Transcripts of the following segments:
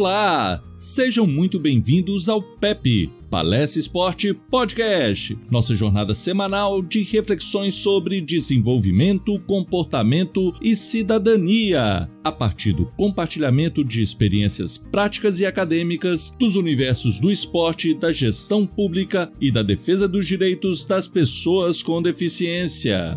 Olá, sejam muito bem-vindos ao PEP, Palestra Esporte Podcast, nossa jornada semanal de reflexões sobre desenvolvimento, comportamento e cidadania, a partir do compartilhamento de experiências práticas e acadêmicas dos universos do esporte, da gestão pública e da defesa dos direitos das pessoas com deficiência.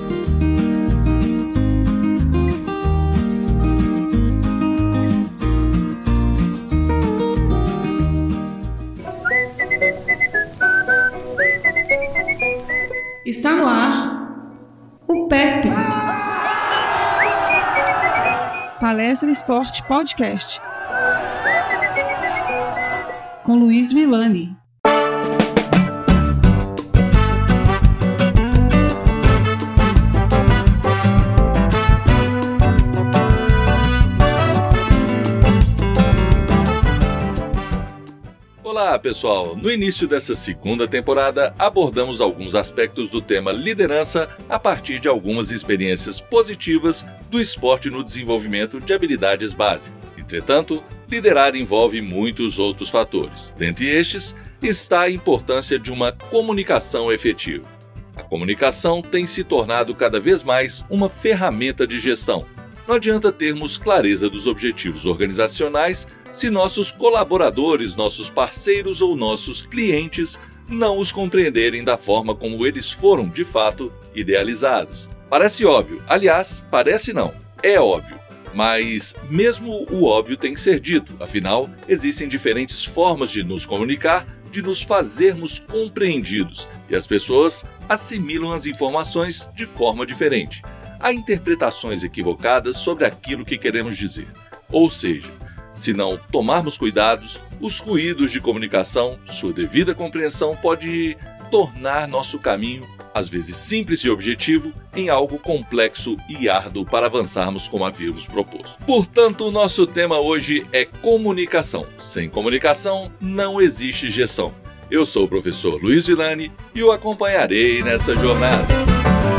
Está no ar o PEP, Palestra Esporte Podcast, com Luiz Villani. Olá pessoal, no início dessa segunda temporada abordamos alguns aspectos do tema liderança a partir de algumas experiências positivas do esporte no desenvolvimento de habilidades básicas. Entretanto, liderar envolve muitos outros fatores. Dentre estes está a importância de uma comunicação efetiva. A comunicação tem se tornado cada vez mais uma ferramenta de gestão. Não adianta termos clareza dos objetivos organizacionais se nossos colaboradores, nossos parceiros ou nossos clientes não os compreenderem da forma como eles foram, de fato, idealizados. Parece óbvio, aliás, parece não, é óbvio. Mas mesmo o óbvio tem que ser dito, afinal, existem diferentes formas de nos comunicar, de nos fazermos compreendidos, e as pessoas assimilam as informações de forma diferente. Há interpretações equivocadas sobre aquilo que queremos dizer. Ou seja, se não tomarmos cuidados, os ruídos de comunicação, sua devida compreensão pode tornar nosso caminho, às vezes simples e objetivo, em algo complexo e árduo para avançarmos como havíamos proposto. Portanto, o nosso tema hoje é comunicação. Sem comunicação, não existe gestão. Eu sou o professor Luiz Villani e o acompanharei nessa jornada.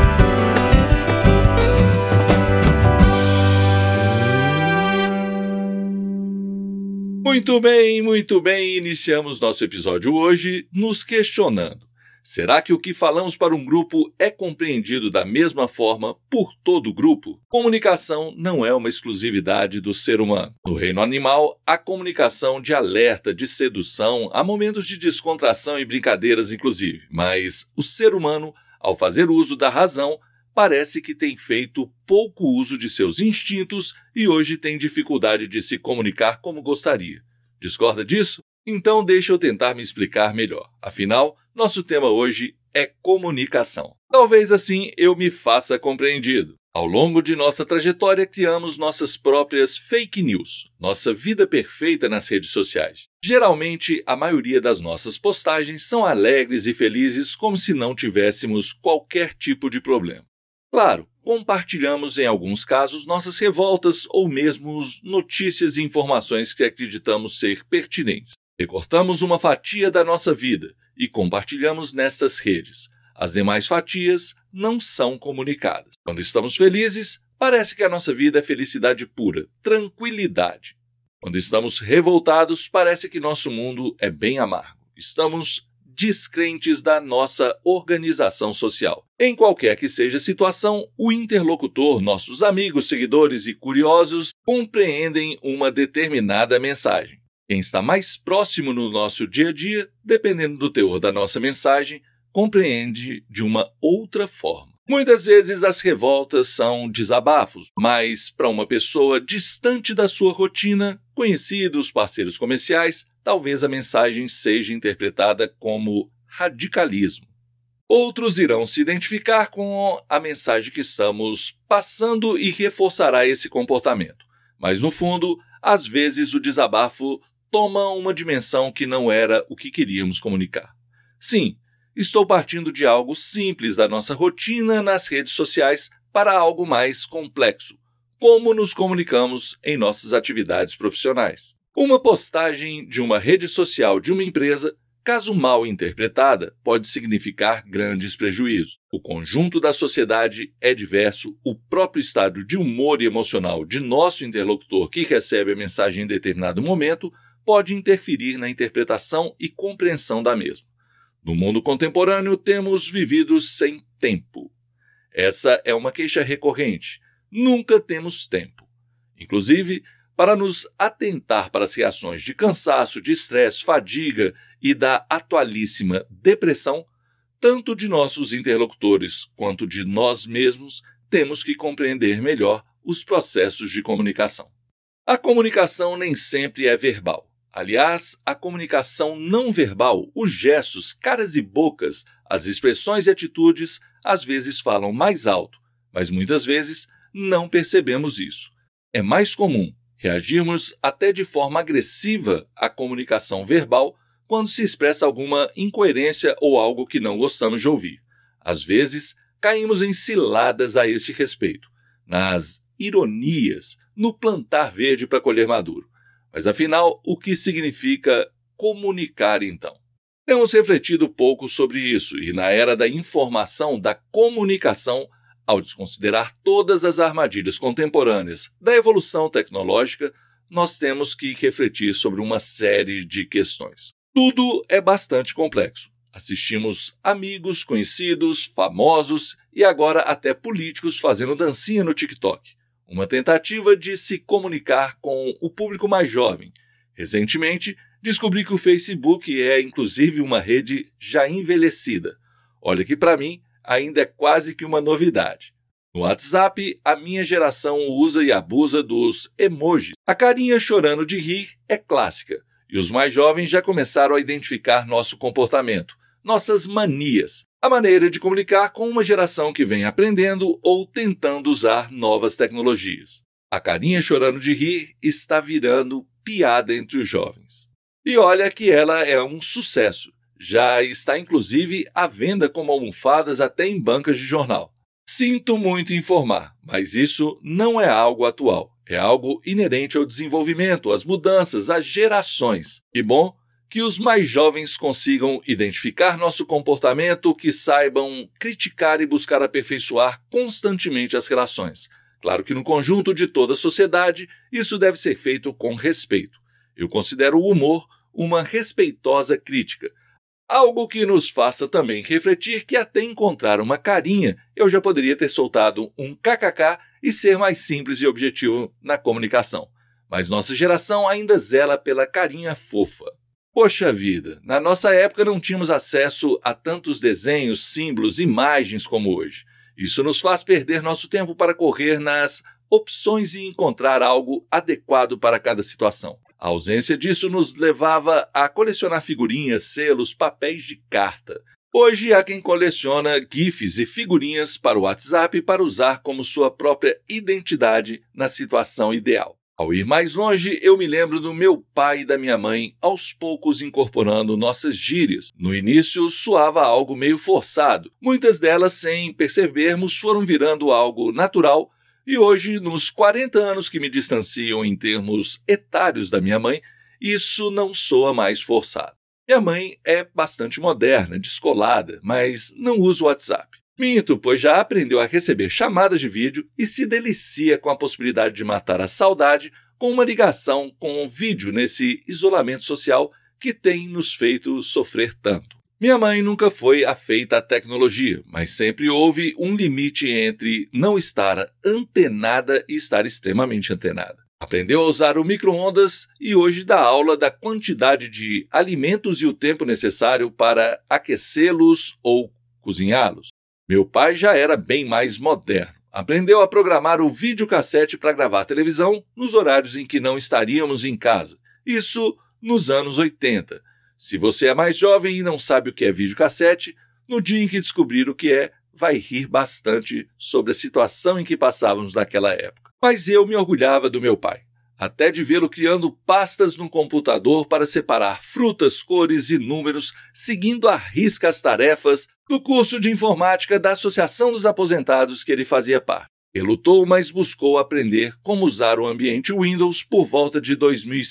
Muito bem, iniciamos nosso episódio hoje nos questionando. Será que o que falamos para um grupo é compreendido da mesma forma por todo o grupo? Comunicação não é uma exclusividade do ser humano. No reino animal, há comunicação de alerta, de sedução, há momentos de descontração e brincadeiras inclusive. Mas o ser humano, ao fazer uso da razão, parece que tem feito pouco uso de seus instintos e hoje tem dificuldade de se comunicar como gostaria. Discorda disso? Então deixa eu tentar me explicar melhor. Afinal, nosso tema hoje é comunicação. Talvez assim eu me faça compreendido. Ao longo de nossa trajetória, criamos nossas próprias fake news, nossa vida perfeita nas redes sociais. Geralmente, a maioria das nossas postagens são alegres e felizes, como se não tivéssemos qualquer tipo de problema. Claro, compartilhamos em alguns casos nossas revoltas ou mesmo notícias e informações que acreditamos ser pertinentes. Recortamos uma fatia da nossa vida e compartilhamos nestas redes. As demais fatias não são comunicadas. Quando estamos felizes, parece que a nossa vida é felicidade pura, tranquilidade. Quando estamos revoltados, parece que nosso mundo é bem amargo. Estamos descrentes da nossa organização social. Em qualquer que seja a situação, o interlocutor, nossos amigos, seguidores e curiosos compreendem uma determinada mensagem. Quem está mais próximo no nosso dia a dia, dependendo do teor da nossa mensagem, compreende de uma outra forma. Muitas vezes as revoltas são desabafos, mas para uma pessoa distante da sua rotina, conhecidos, parceiros comerciais, talvez a mensagem seja interpretada como radicalismo. Outros irão se identificar com a mensagem que estamos passando e reforçará esse comportamento. Mas no fundo, às vezes o desabafo toma uma dimensão que não era o que queríamos comunicar. Sim, estou partindo de algo simples da nossa rotina nas redes sociais para algo mais complexo, como nos comunicamos em nossas atividades profissionais. Uma postagem de uma rede social de uma empresa caso mal interpretada, pode significar grandes prejuízos. O conjunto da sociedade é diverso, o próprio estado de humor e emocional de nosso interlocutor que recebe a mensagem em determinado momento pode interferir na interpretação e compreensão da mesma. No mundo contemporâneo, temos vivido sem tempo. Essa é uma queixa recorrente. Nunca temos tempo. Inclusive, para nos atentar para as reações de cansaço, de estresse, fadiga e da atualíssima depressão, tanto de nossos interlocutores quanto de nós mesmos, temos que compreender melhor os processos de comunicação. A comunicação nem sempre é verbal. Aliás, a comunicação não verbal, os gestos, caras e bocas, as expressões e atitudes, às vezes falam mais alto, mas muitas vezes não percebemos isso. É mais comum reagirmos até de forma agressiva à comunicação verbal quando se expressa alguma incoerência ou algo que não gostamos de ouvir. Às vezes, caímos em ciladas a este respeito, nas ironias, no plantar verde para colher maduro. Mas afinal, o que significa comunicar então? Temos refletido pouco sobre isso e na era da informação, da comunicação, ao desconsiderar todas as armadilhas contemporâneas da evolução tecnológica, nós temos que refletir sobre uma série de questões. Tudo é bastante complexo. Assistimos amigos, conhecidos, famosos e agora até políticos fazendo dancinha no TikTok. Uma tentativa de se comunicar com o público mais jovem. Recentemente, descobri que o Facebook é, inclusive, uma rede já envelhecida. Olha que, para mim, ainda é quase que uma novidade. No WhatsApp, a minha geração usa e abusa dos emojis. A carinha chorando de rir é clássica, e os mais jovens já começaram a identificar nosso comportamento, nossas manias, a maneira de comunicar com uma geração que vem aprendendo ou tentando usar novas tecnologias. A carinha chorando de rir está virando piada entre os jovens. E olha que ela é um sucesso. Já está inclusive à venda como almofadas até em bancas de jornal. Sinto muito informar, mas isso não é algo atual. É algo inerente ao desenvolvimento, às mudanças, às gerações. E bom que os mais jovens consigam identificar nosso comportamento, que saibam criticar e buscar aperfeiçoar constantemente as relações. Claro que no conjunto de toda a sociedade, isso deve ser feito com respeito. Eu considero o humor uma respeitosa crítica. Algo que nos faça também refletir que até encontrar uma carinha, eu já poderia ter soltado um kkk e ser mais simples e objetivo na comunicação. Mas nossa geração ainda zela pela carinha fofa. Poxa vida, na nossa época não tínhamos acesso a tantos desenhos, símbolos, imagens como hoje. Isso nos faz perder nosso tempo para correr nas opções e encontrar algo adequado para cada situação. A ausência disso nos levava a colecionar figurinhas, selos, papéis de carta. Hoje há quem coleciona GIFs e figurinhas para o WhatsApp para usar como sua própria identidade na situação ideal. Ao ir mais longe, eu me lembro do meu pai e da minha mãe aos poucos incorporando nossas gírias. No início, soava algo meio forçado. Muitas delas, sem percebermos, foram virando algo natural e hoje, nos 40 anos que me distanciam em termos etários da minha mãe, isso não soa mais forçado. Minha mãe é bastante moderna, descolada, mas não usa o WhatsApp. Minto, pois já aprendeu a receber chamadas de vídeo e se delicia com a possibilidade de matar a saudade com uma ligação com um vídeo nesse isolamento social que tem nos feito sofrer tanto. Minha mãe nunca foi afeita à tecnologia, mas sempre houve um limite entre não estar antenada e estar extremamente antenada. Aprendeu a usar o micro-ondas e hoje dá aula da quantidade de alimentos e o tempo necessário para aquecê-los ou cozinhá-los. Meu pai já era bem mais moderno. Aprendeu a programar o videocassete para gravar televisão nos horários em que não estaríamos em casa. Isso nos anos 80. Se você é mais jovem e não sabe o que é videocassete, no dia em que descobrir o que é, vai rir bastante sobre a situação em que passávamos naquela época. Mas eu me orgulhava do meu pai, até de vê-lo criando pastas no computador para separar frutas, cores e números, seguindo à risca as tarefas do curso de informática da Associação dos Aposentados que ele fazia parte. Ele lutou, mas buscou aprender como usar o ambiente Windows por volta de 2005.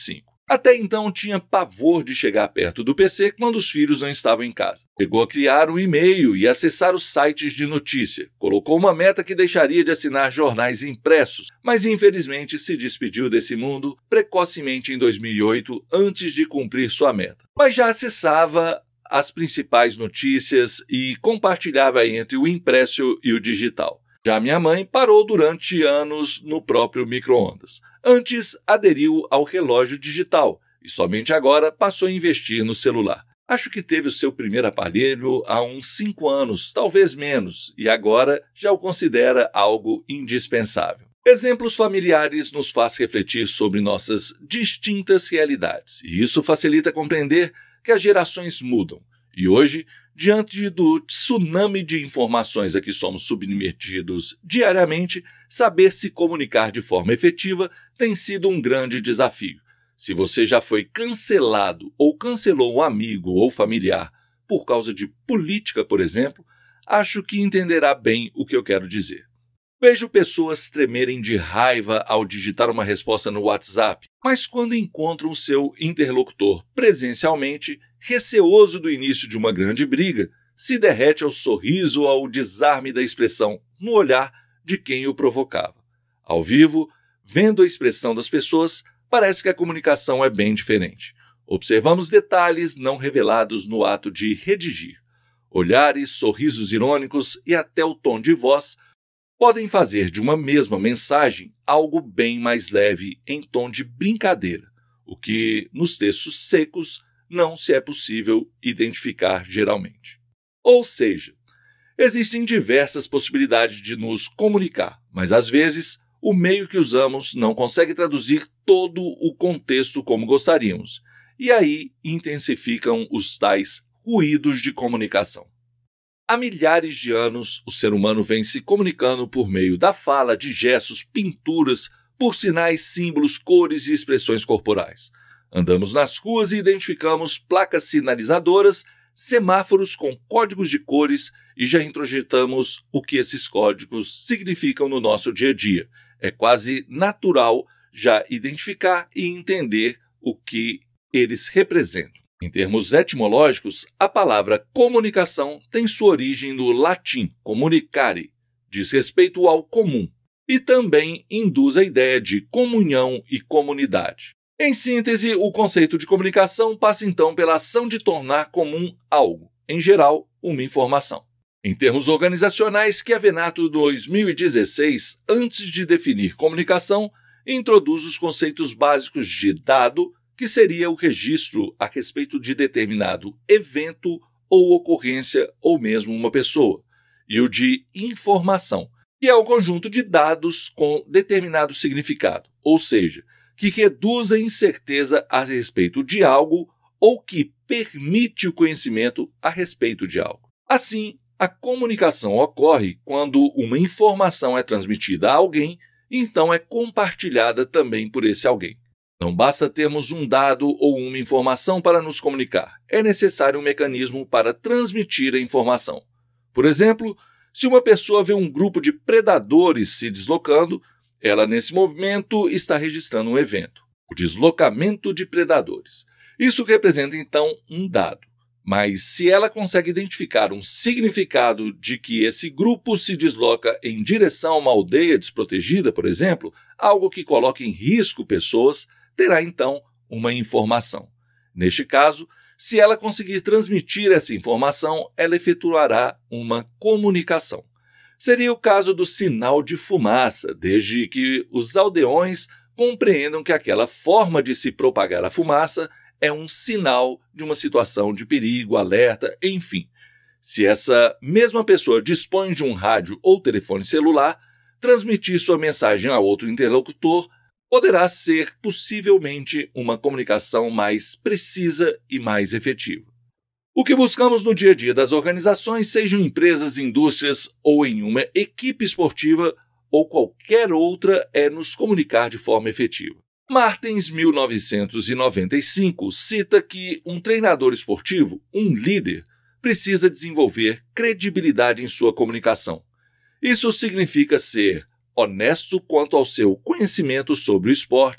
Até então tinha pavor de chegar perto do PC quando os filhos não estavam em casa. Chegou a criar um e-mail e acessar os sites de notícia. Colocou uma meta que deixaria de assinar jornais impressos, mas infelizmente se despediu desse mundo precocemente em 2008 antes de cumprir sua meta. Mas já acessava as principais notícias e compartilhava entre o impresso e o digital. Já minha mãe parou durante anos no próprio micro-ondas. Antes aderiu ao relógio digital e somente agora passou a investir no celular. Acho que teve o seu primeiro aparelho há uns 5 anos, talvez menos, e agora já o considera algo indispensável. Exemplos familiares nos faz refletir sobre nossas distintas realidades, e isso facilita compreender que as gerações mudam. E hoje, diante do tsunami de informações a que somos submetidos diariamente, saber se comunicar de forma efetiva tem sido um grande desafio. Se você já foi cancelado ou cancelou um amigo ou familiar por causa de política, por exemplo, acho que entenderá bem o que eu quero dizer. Vejo pessoas tremerem de raiva ao digitar uma resposta no WhatsApp, mas quando encontram seu interlocutor presencialmente, receoso do início de uma grande briga, se derrete ao sorriso ou ao desarme da expressão no olhar de quem o provocava. Ao vivo, vendo a expressão das pessoas, parece que a comunicação é bem diferente. Observamos detalhes não revelados no ato de redigir. Olhares, sorrisos irônicos e até o tom de voz podem fazer de uma mesma mensagem algo bem mais leve em tom de brincadeira, o que, nos textos secos, não se é possível identificar geralmente. Ou seja, existem diversas possibilidades de nos comunicar, mas às vezes o meio que usamos não consegue traduzir todo o contexto como gostaríamos, e aí intensificam os tais ruídos de comunicação. Há milhares de anos, o ser humano vem se comunicando por meio da fala, de gestos, pinturas, por sinais, símbolos, cores e expressões corporais. Andamos nas ruas e identificamos placas sinalizadoras, semáforos com códigos de cores e já introjetamos o que esses códigos significam no nosso dia a dia. É quase natural já identificar e entender o que eles representam. Em termos etimológicos, a palavra comunicação tem sua origem no latim comunicare, diz respeito ao comum, e também induz a ideia de comunhão e comunidade. Em síntese, o conceito de comunicação passa então pela ação de tornar comum algo, em geral, uma informação. Em termos organizacionais, Chiavenato 2016, antes de definir comunicação, introduz os conceitos básicos de dado, que seria o registro a respeito de determinado evento ou ocorrência ou mesmo uma pessoa, e o de informação, que é o conjunto de dados com determinado significado, ou seja, que reduz a incerteza a respeito de algo ou que permite o conhecimento a respeito de algo. Assim, a comunicação ocorre quando uma informação é transmitida a alguém, então é compartilhada também por esse alguém. Não basta termos um dado ou uma informação para nos comunicar, é necessário um mecanismo para transmitir a informação. Por exemplo, se uma pessoa vê um grupo de predadores se deslocando, ela nesse movimento está registrando um evento, o deslocamento de predadores. Isso representa então um dado, mas se ela consegue identificar um significado de que esse grupo se desloca em direção a uma aldeia desprotegida, por exemplo, algo que coloca em risco pessoas, terá então uma informação. Neste caso, se ela conseguir transmitir essa informação, ela efetuará uma comunicação. Seria o caso do sinal de fumaça, desde que os aldeões compreendam que aquela forma de se propagar a fumaça é um sinal de uma situação de perigo, alerta, enfim. Se essa mesma pessoa dispõe de um rádio ou telefone celular, transmitir sua mensagem a outro interlocutor poderá ser possivelmente uma comunicação mais precisa e mais efetiva. O que buscamos no dia a dia das organizações, sejam empresas, indústrias ou em uma equipe esportiva ou qualquer outra, é nos comunicar de forma efetiva. Martens, 1995, cita que um treinador esportivo, um líder, precisa desenvolver credibilidade em sua comunicação. Isso significa ser honesto quanto ao seu conhecimento sobre o esporte,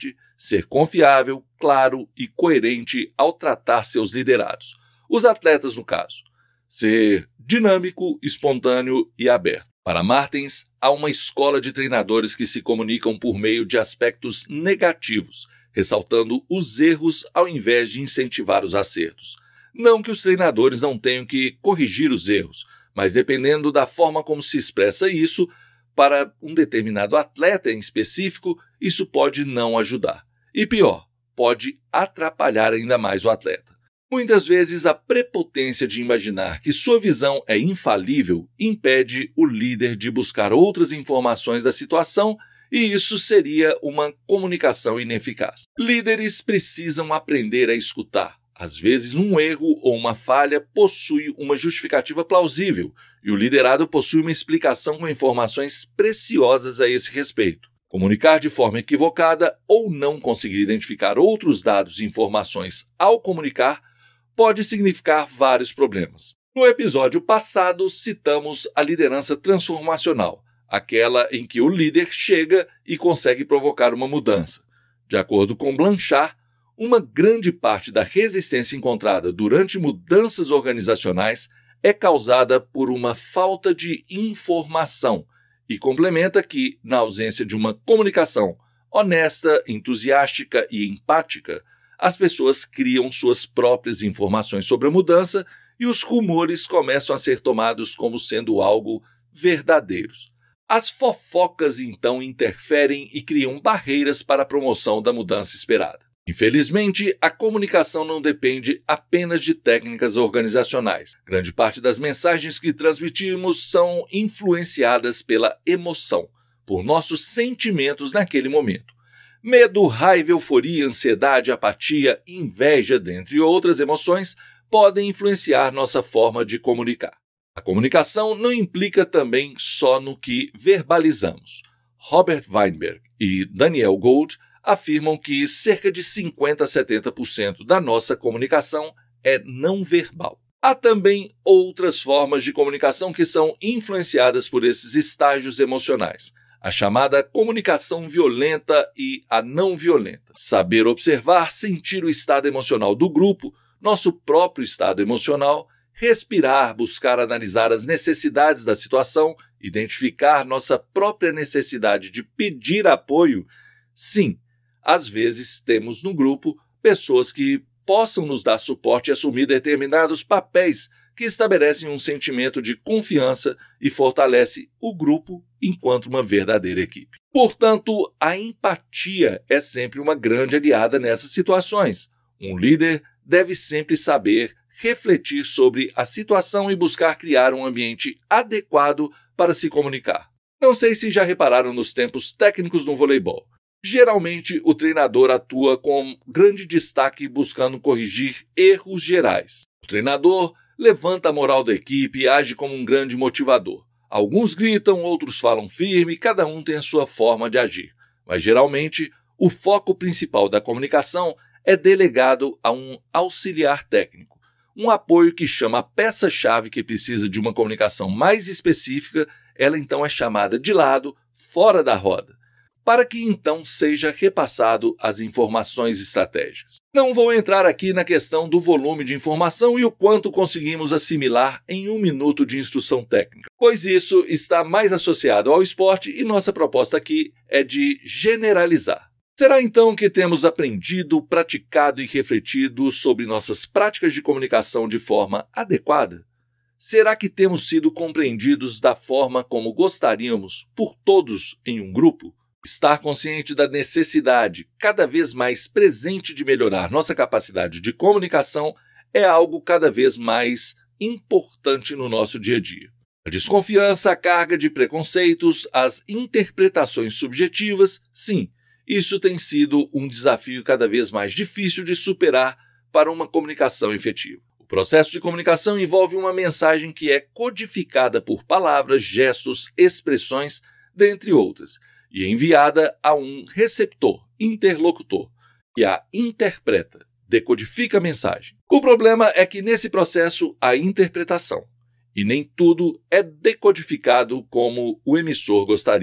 ser confiável, claro e coerente ao tratar seus liderados, os atletas no caso. Ser dinâmico, espontâneo e aberto. Para Martens, há uma escola de treinadores que se comunicam por meio de aspectos negativos, ressaltando os erros ao invés de incentivar os acertos. Não que os treinadores não tenham que corrigir os erros, mas dependendo da forma como se expressa isso, para um determinado atleta em específico, isso pode não ajudar. E pior, pode atrapalhar ainda mais o atleta. Muitas vezes, a prepotência de imaginar que sua visão é infalível impede o líder de buscar outras informações da situação e isso seria uma comunicação ineficaz. Líderes precisam aprender a escutar. Às vezes, um erro ou uma falha possui uma justificativa plausível e o liderado possui uma explicação com informações preciosas a esse respeito. Comunicar de forma equivocada ou não conseguir identificar outros dados e informações ao comunicar pode significar vários problemas. No episódio passado, citamos a liderança transformacional, aquela em que o líder chega e consegue provocar uma mudança. De acordo com Blanchard, uma grande parte da resistência encontrada durante mudanças organizacionais é causada por uma falta de informação e complementa que, na ausência de uma comunicação honesta, entusiástica e empática, as pessoas criam suas próprias informações sobre a mudança e os rumores começam a ser tomados como sendo algo verdadeiros. As fofocas, então, interferem e criam barreiras para a promoção da mudança esperada. Infelizmente, a comunicação não depende apenas de técnicas organizacionais. Grande parte das mensagens que transmitimos são influenciadas pela emoção, por nossos sentimentos naquele momento. Medo, raiva, euforia, ansiedade, apatia, inveja, dentre outras emoções, podem influenciar nossa forma de comunicar. A comunicação não implica também só no que verbalizamos. Robert Weinberg e Daniel Gold afirmam que cerca de 50% a 70% da nossa comunicação é não verbal. Há também outras formas de comunicação que são influenciadas por esses estágios emocionais. A chamada comunicação violenta e a não violenta. Saber observar, sentir o estado emocional do grupo, nosso próprio estado emocional, respirar, buscar analisar as necessidades da situação, identificar nossa própria necessidade de pedir apoio. Sim, às vezes temos no grupo pessoas que possam nos dar suporte e assumir determinados papéis que estabelecem um sentimento de confiança e fortalece o grupo enquanto uma verdadeira equipe. Portanto, a empatia é sempre uma grande aliada nessas situações. Um líder deve sempre saber refletir sobre a situação e buscar criar um ambiente adequado para se comunicar. Não sei se já repararam nos tempos técnicos no voleibol. Geralmente, o treinador atua com grande destaque buscando corrigir erros gerais. O treinador levanta a moral da equipe e age como um grande motivador. Alguns gritam, outros falam firme, cada um tem a sua forma de agir. Mas, geralmente, o foco principal da comunicação é delegado a um auxiliar técnico, um apoio que chama a peça-chave que precisa de uma comunicação mais específica, ela então é chamada de lado, fora da roda, para que então seja repassado as informações estratégicas. Não vou entrar aqui na questão do volume de informação e o quanto conseguimos assimilar em 1 minuto de instrução técnica, pois isso está mais associado ao esporte e nossa proposta aqui é de generalizar. Será então que temos aprendido, praticado e refletido sobre nossas práticas de comunicação de forma adequada? Será que temos sido compreendidos da forma como gostaríamos por todos em um grupo? Estar consciente da necessidade cada vez mais presente de melhorar nossa capacidade de comunicação é algo cada vez mais importante no nosso dia a dia. A desconfiança, a carga de preconceitos, as interpretações subjetivas, sim, isso tem sido um desafio cada vez mais difícil de superar para uma comunicação efetiva. O processo de comunicação envolve uma mensagem que é codificada por palavras, gestos, expressões, dentre outras, e enviada a um receptor, interlocutor, que a interpreta, decodifica a mensagem. O problema é que nesse processo há interpretação, e nem tudo é decodificado como o emissor gostaria.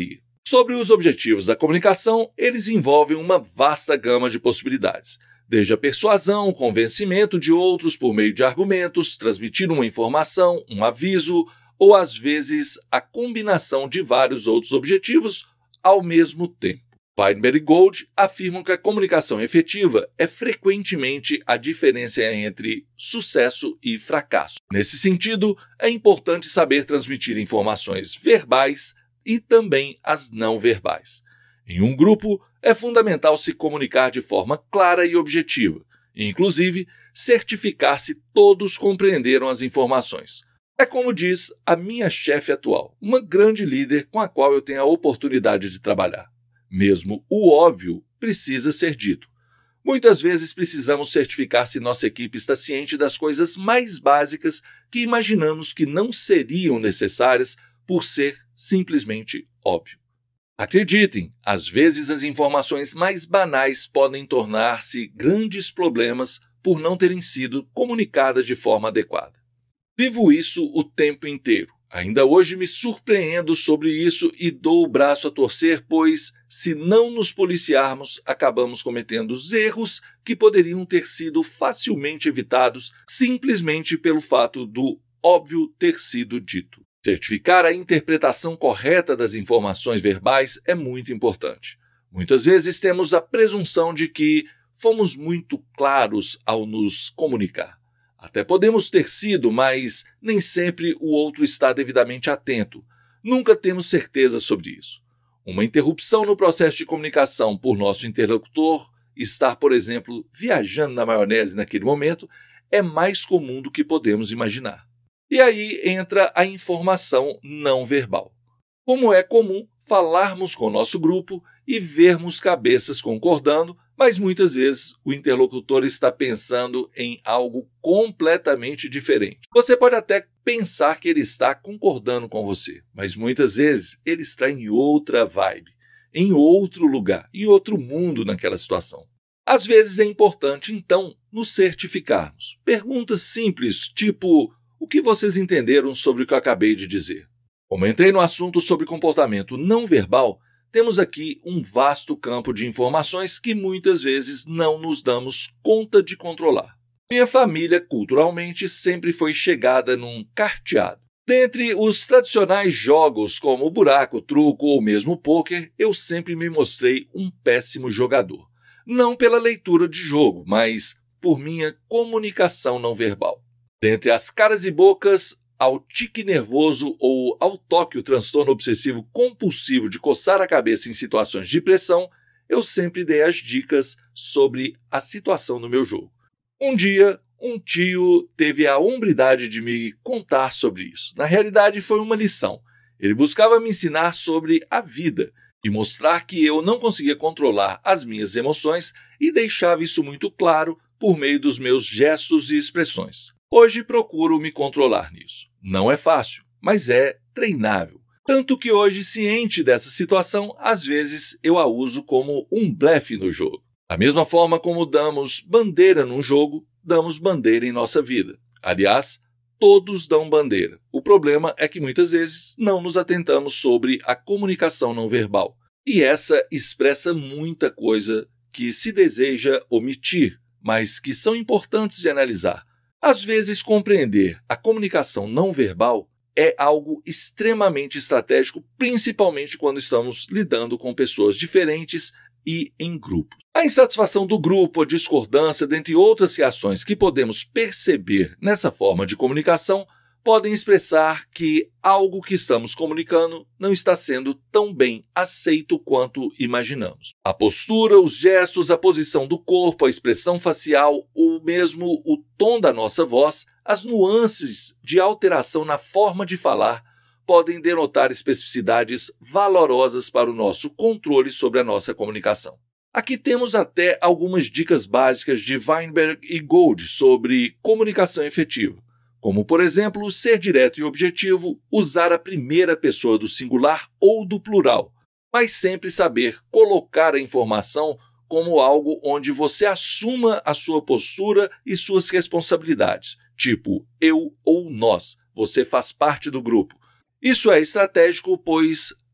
Sobre os objetivos da comunicação, eles envolvem uma vasta gama de possibilidades, desde a persuasão, convencimento de outros por meio de argumentos, transmitir uma informação, um aviso, ou às vezes a combinação de vários outros objetivos ao mesmo tempo. Weinberg e Gold afirmam que a comunicação efetiva é frequentemente a diferença entre sucesso e fracasso. Nesse sentido, é importante saber transmitir informações verbais e também as não verbais. Em um grupo, é fundamental se comunicar de forma clara e objetiva, e, inclusive, certificar se todos compreenderam as informações. É como diz a minha chefe atual, uma grande líder com a qual eu tenho a oportunidade de trabalhar. Mesmo o óbvio precisa ser dito. Muitas vezes precisamos certificar se nossa equipe está ciente das coisas mais básicas que imaginamos que não seriam necessárias por ser simplesmente óbvio. Acreditem, às vezes as informações mais banais podem tornar-se grandes problemas por não terem sido comunicadas de forma adequada. Vivo isso o tempo inteiro. Ainda hoje me surpreendo sobre isso e dou o braço a torcer, pois, se não nos policiarmos, acabamos cometendo erros que poderiam ter sido facilmente evitados simplesmente pelo fato do óbvio ter sido dito. Certificar a interpretação correta das informações verbais é muito importante. Muitas vezes temos a presunção de que fomos muito claros ao nos comunicar. Até podemos ter sido, mas nem sempre o outro está devidamente atento. Nunca temos certeza sobre isso. Uma interrupção no processo de comunicação por nosso interlocutor, estar, por exemplo, viajando na maionese naquele momento, é mais comum do que podemos imaginar. E aí entra a informação não verbal. Como é comum falarmos com o nosso grupo e vermos cabeças concordando, mas muitas vezes o interlocutor está pensando em algo completamente diferente. Você pode até pensar que ele está concordando com você, mas muitas vezes ele está em outra vibe, em outro lugar, em outro mundo naquela situação. Às vezes é importante, então, nos certificarmos. Perguntas simples, tipo: o que vocês entenderam sobre o que eu acabei de dizer? Como entrei no assunto sobre comportamento não verbal, temos aqui um vasto campo de informações que muitas vezes não nos damos conta de controlar. Minha família, culturalmente, sempre foi chegada num carteado. Dentre os tradicionais jogos como o buraco, truco ou mesmo pôquer, eu sempre me mostrei um péssimo jogador. Não pela leitura de jogo, mas por minha comunicação não verbal. Dentre as caras e bocas, ao tique nervoso ou ao toque, o transtorno obsessivo compulsivo de coçar a cabeça em situações de pressão, eu sempre dei as dicas sobre a situação no meu jogo. Um dia, um tio teve a hombridade de me contar sobre isso. Na realidade, foi uma lição. Ele buscava me ensinar sobre a vida e mostrar que eu não conseguia controlar as minhas emoções e deixava isso muito claro por meio dos meus gestos e expressões. Hoje procuro me controlar nisso. Não é fácil, mas é treinável. Tanto que hoje, ciente dessa situação, às vezes eu a uso como um blefe no jogo. Da mesma forma como damos bandeira num jogo, damos bandeira em nossa vida. Aliás, todos dão bandeira. O problema é que muitas vezes não nos atentamos sobre a comunicação não verbal. E essa expressa muita coisa que se deseja omitir, mas que são importantes de analisar. Às vezes, compreender a comunicação não verbal é algo extremamente estratégico, principalmente quando estamos lidando com pessoas diferentes e em grupos. A insatisfação do grupo, a discordância, dentre outras reações que podemos perceber nessa forma de comunicação, podem expressar que algo que estamos comunicando não está sendo tão bem aceito quanto imaginamos. A postura, os gestos, a posição do corpo, a expressão facial, ou mesmo o tom da nossa voz, as nuances de alteração na forma de falar podem denotar especificidades valorosas para o nosso controle sobre a nossa comunicação. Aqui temos até algumas dicas básicas de Weinberg e Gold sobre comunicação efetiva. Como, por exemplo, ser direto e objetivo, usar a primeira pessoa do singular ou do plural, mas sempre saber colocar a informação como algo onde você assuma a sua postura e suas responsabilidades, tipo eu ou nós, você faz parte do grupo. Isso é estratégico, pois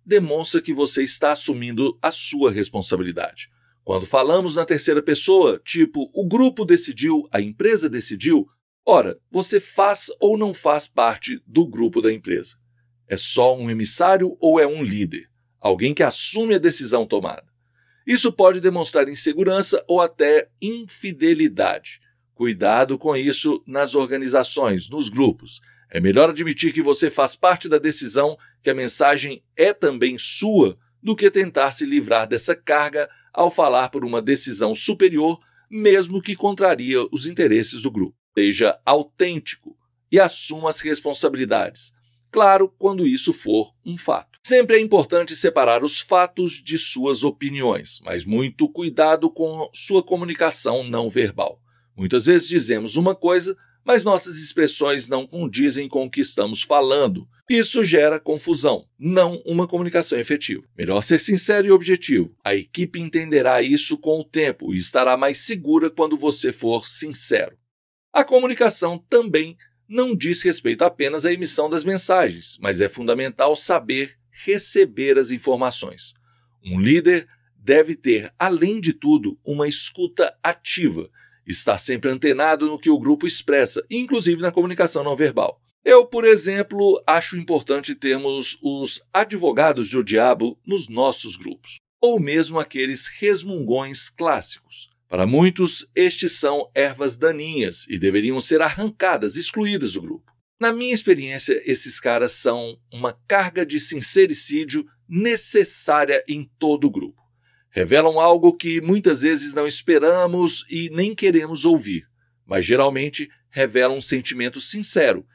demonstra que você está assumindo a sua responsabilidade. Quando falamos na terceira pessoa, tipo, o grupo decidiu, a empresa decidiu, ora, você faz ou não faz parte do grupo da empresa? É só um emissário ou é um líder? Alguém que assume a decisão tomada? Isso pode demonstrar insegurança ou até infidelidade. Cuidado com isso nas organizações, nos grupos. É melhor admitir que você faz parte da decisão, que a mensagem é também sua, do que tentar se livrar dessa carga ao falar por uma decisão superior, mesmo que contraria os interesses do grupo. Seja autêntico e assuma as responsabilidades. Claro, quando isso for um fato. Sempre é importante separar os fatos de suas opiniões, mas muito cuidado com sua comunicação não verbal. Muitas vezes dizemos uma coisa, mas nossas expressões não condizem com o que estamos falando. Isso gera confusão, não uma comunicação efetiva. Melhor ser sincero e objetivo. A equipe entenderá isso com o tempo e estará mais segura quando você for sincero. A comunicação também não diz respeito apenas à emissão das mensagens, mas é fundamental saber receber as informações. Um líder deve ter, além de tudo, uma escuta ativa, estar sempre antenado no que o grupo expressa, inclusive na comunicação não verbal. Eu, por exemplo, acho importante termos os advogados do diabo nos nossos grupos, ou mesmo aqueles resmungões clássicos. Para muitos, estes são ervas daninhas e deveriam ser arrancadas, excluídas do grupo. Na minha experiência, esses caras são uma carga de sincericídio necessária em todo o grupo. Revelam algo que muitas vezes não esperamos e nem queremos ouvir, mas geralmente revelam um sentimento sincero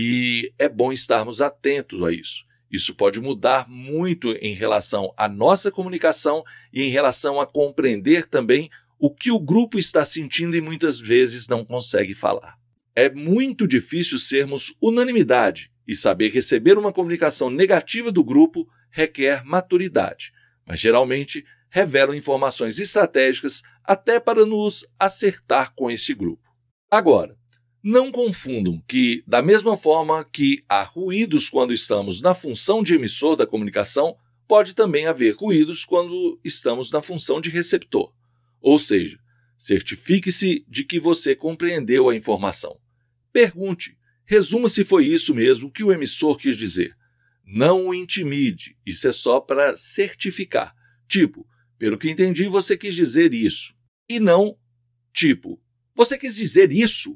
e é bom estarmos atentos a isso. Isso pode mudar muito em relação à nossa comunicação e em relação a compreender também o que o grupo está sentindo e muitas vezes não consegue falar. É muito difícil sermos unanimidade e saber receber uma comunicação negativa do grupo requer maturidade, mas geralmente revelam informações estratégicas até para nos acertar com esse grupo. Agora, não confundam que, da mesma forma que há ruídos quando estamos na função de emissor da comunicação, pode também haver ruídos quando estamos na função de receptor. Ou seja, certifique-se de que você compreendeu a informação. Pergunte, resuma se foi isso mesmo que o emissor quis dizer. Não o intimide, isso é só para certificar. Tipo, pelo que entendi, você quis dizer isso. E não, tipo, você quis dizer isso?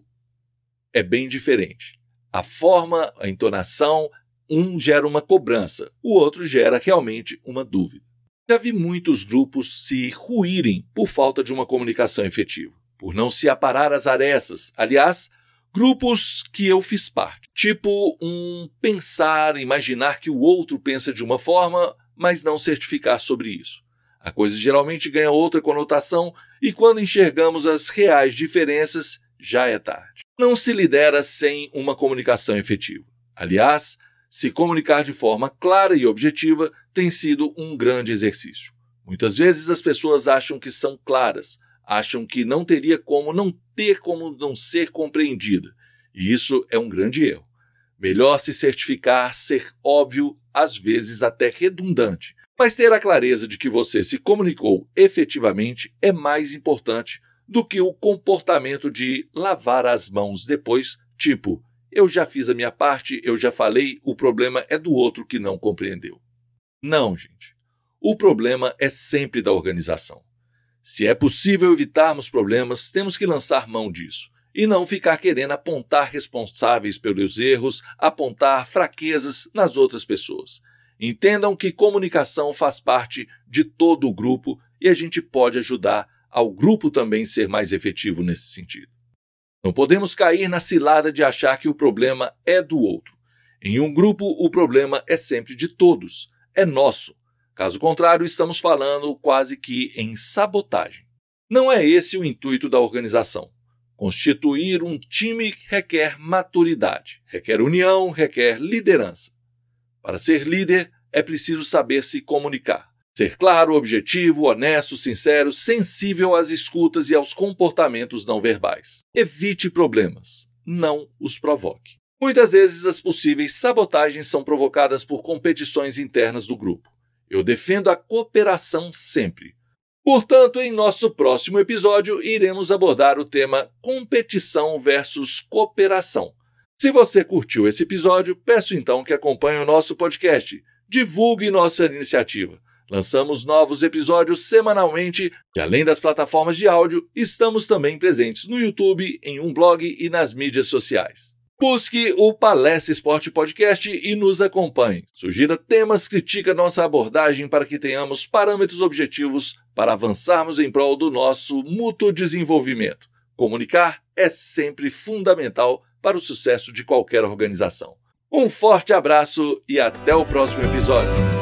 É bem diferente. A forma, a entonação, um gera uma cobrança, o outro gera realmente uma dúvida. Já vi muitos grupos se ruírem por falta de uma comunicação efetiva, por não se aparar às arestas. Aliás, grupos que eu fiz parte. Tipo pensar, imaginar que o outro pensa de uma forma, mas não certificar sobre isso. A coisa geralmente ganha outra conotação e quando enxergamos as reais diferenças, já é tarde. Não se lidera sem uma comunicação efetiva. Aliás, se comunicar de forma clara e objetiva tem sido um grande exercício. Muitas vezes as pessoas acham que são claras, acham que não teria como não ser compreendida. E isso é um grande erro. Melhor se certificar, ser óbvio, às vezes até redundante. Mas ter a clareza de que você se comunicou efetivamente é mais importante do que o comportamento de lavar as mãos depois, tipo, eu já fiz a minha parte, eu já falei, o problema é do outro que não compreendeu. Não, gente. O problema é sempre da organização. Se é possível evitarmos problemas, temos que lançar mão disso e não ficar querendo apontar responsáveis pelos erros, apontar fraquezas nas outras pessoas. Entendam que comunicação faz parte de todo o grupo e a gente pode ajudar ao grupo também ser mais efetivo nesse sentido. Não podemos cair na cilada de achar que o problema é do outro. Em um grupo, o problema é sempre de todos, é nosso. Caso contrário, estamos falando quase que em sabotagem. Não é esse o intuito da organização. Constituir um time requer maturidade, requer união, requer liderança. Para ser líder, é preciso saber se comunicar. Ser claro, objetivo, honesto, sincero, sensível às escutas e aos comportamentos não verbais. Evite problemas, não os provoque. Muitas vezes as possíveis sabotagens são provocadas por competições internas do grupo. Eu defendo a cooperação sempre. Portanto, em nosso próximo episódio, iremos abordar o tema competição versus cooperação. Se você curtiu esse episódio, peço então que acompanhe o nosso podcast. Divulgue nossa iniciativa. Lançamos novos episódios semanalmente e, além das plataformas de áudio, estamos também presentes no YouTube, em um blog e nas mídias sociais. Busque o Palestra Esporte Podcast e nos acompanhe. Sugira temas, critique nossa abordagem para que tenhamos parâmetros objetivos para avançarmos em prol do nosso mútuo desenvolvimento. Comunicar é sempre fundamental para o sucesso de qualquer organização. Um forte abraço e até o próximo episódio.